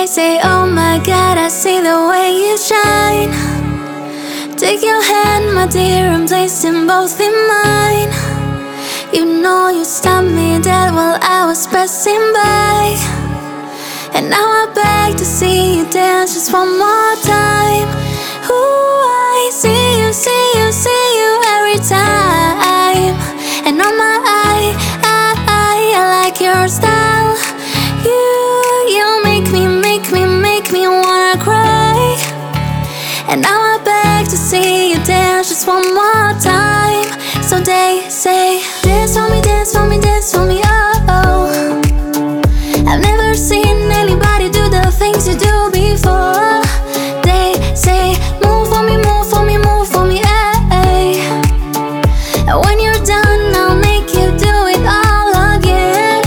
They say, oh my God, I see the way you shine. Take your hand, my dear, and place them both in mine. You know you stopped me dead while I was passing by. And now I beg to see you dance just one more time. Ooh, I see you, see you, see you every time. And on my I like your style. You make me wanna cry. And now I beg to see you dance just one more time. So they say, dance for me, dance for me, dance for me, oh, oh. I've never seen anybody do the things you do before. They say, move for me, move for me, move for me, hey. And when you're done, I'll make you do it all again.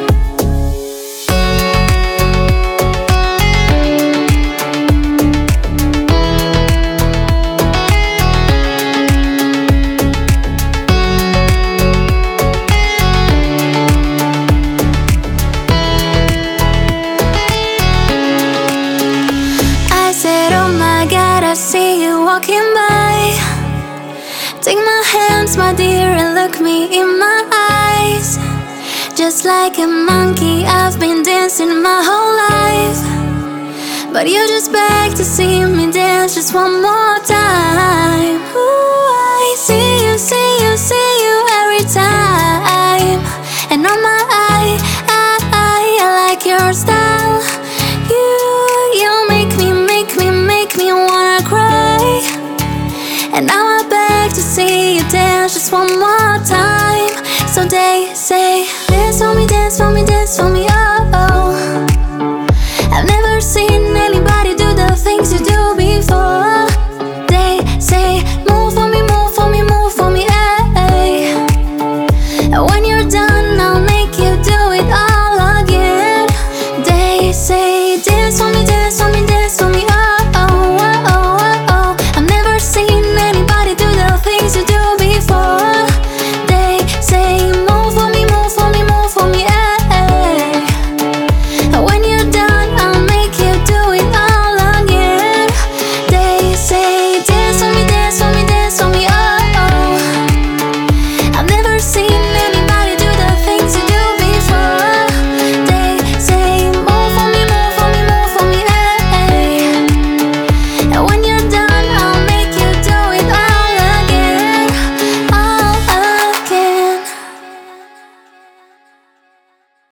I said, oh my God, I see you walking by. Take my hands, my dear, and look me in my eyes. Just like a monkey, I've been dancing my whole life. But you just beg to see me dance just one more time. Ooh, I see you, see you, see you every time. And on my I like your style. You make me wanna cry. And now I beg to see you dance just one more time. So they say, dance for me, dance for me, dance for me, oh.